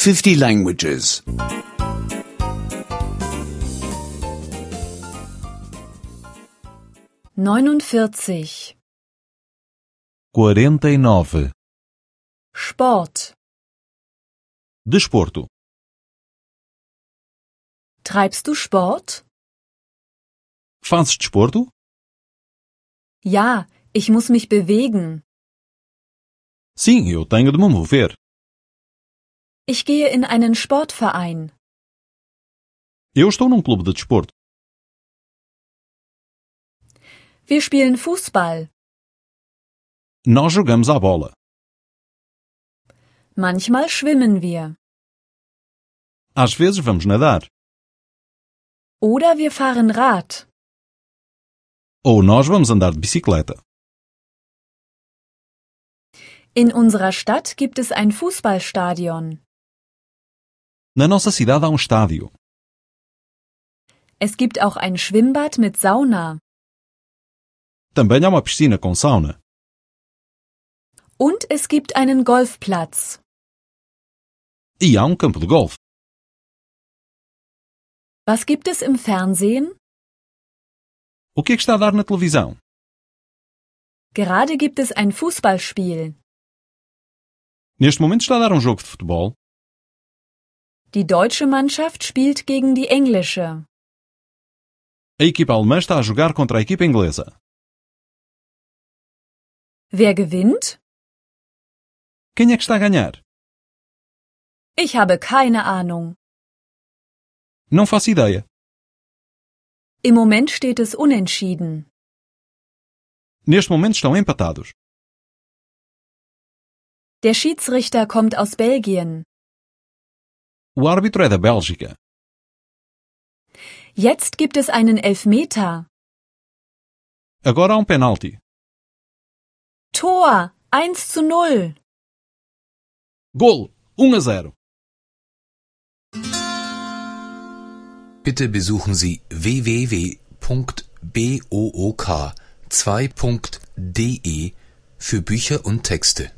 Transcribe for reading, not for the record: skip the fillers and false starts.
50 languages. 49. 49. Sport. Desporto. Treibst du Sport? Fazes desporto? Ja, ich muss mich bewegen. Sim, eu tenho de me mover. Ich gehe in einen Sportverein. Eu estou num clube de desporto. Wir spielen Fußball. Nós jogamos à bola. Manchmal schwimmen wir. Às vezes vamos nadar. Oder wir fahren Rad. Ou nós vamos andar de bicicleta. In unserer Stadt gibt es ein Fußballstadion. Na nossa cidade há estádio. Es gibt auch ein Schwimmbad mit Sauna. Também há uma piscina com sauna. Und es gibt einen Golfplatz. E há campo de golfe. Was gibt es im Fernsehen? O que é que está a dar na televisão? Gerade gibt es ein Fußballspiel. Neste momento está a dar jogo de futebol. Die deutsche Mannschaft spielt gegen die englische. A equipa alemã está a jogar contra a equipa inglesa. Wer gewinnt? Quem é que está a ganhar? Ich habe keine Ahnung. Não faço ideia. Im Moment steht es unentschieden. Neste momento estão empatados. Der Schiedsrichter kommt aus Belgien. O árbitro é da Bélgica. Jetzt gibt es einen Elfmeter. Agora há penalti. Tor 1:0. Gol 1-0. Bitte besuchen Sie www.book2.de für Bücher und Texte.